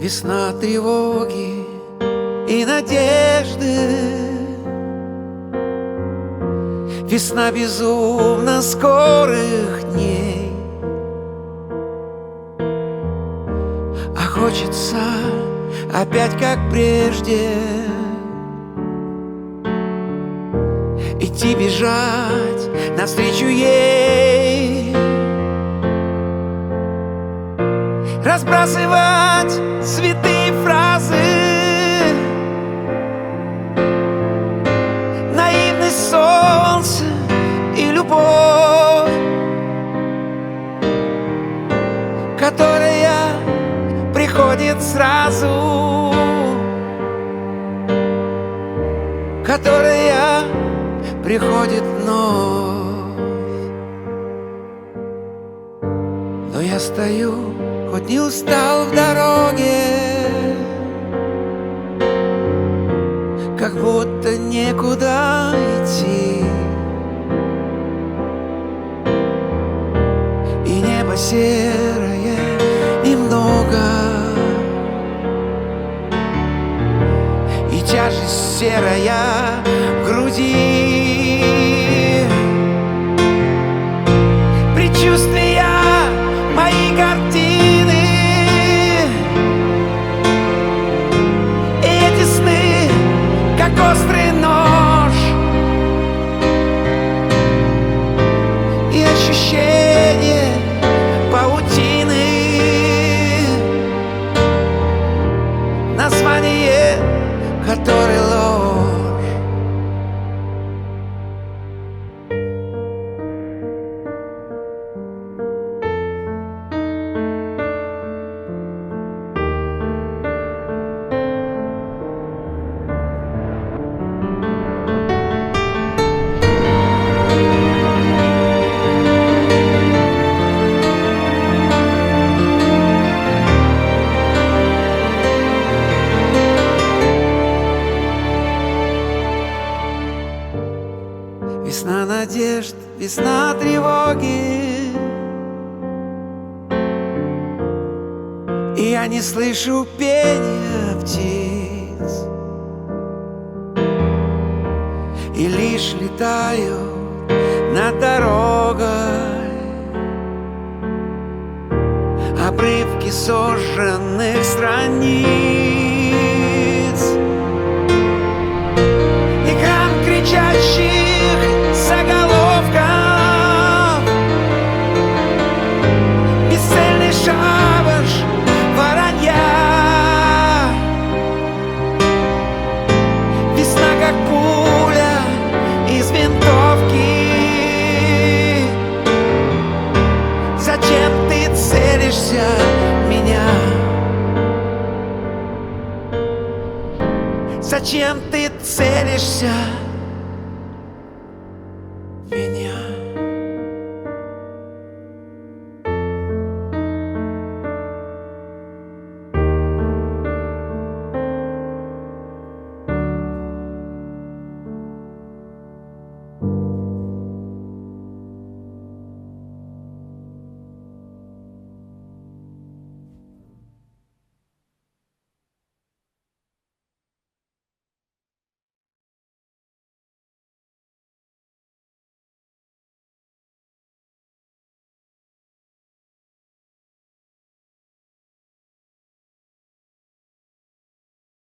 Весна тревоги и надежды, весна безумно скорых дней. А хочется опять как прежде идти бежать навстречу ей, разбрасывать святые фразы, наивность солнца и любовь, которая приходит сразу, которая приходит вновь. Но я стою, хоть не устал в дороге, как будто некуда идти, и небо серое немного, и тяжесть серая в груди. Предчувствия мои картины, и эти сны, как острый нож, и ощущение паутины, название которой ложь. Весна надежд, весна тревоги, и я не слышу пения птиц, и лишь летаю над дорогой обрывки сожженных страниц. Экран кричащих заголовков, бесцельный шабаш воронья. Весна как пуля из винтовки. Зачем ты целишься в меня? Зачем ты целишься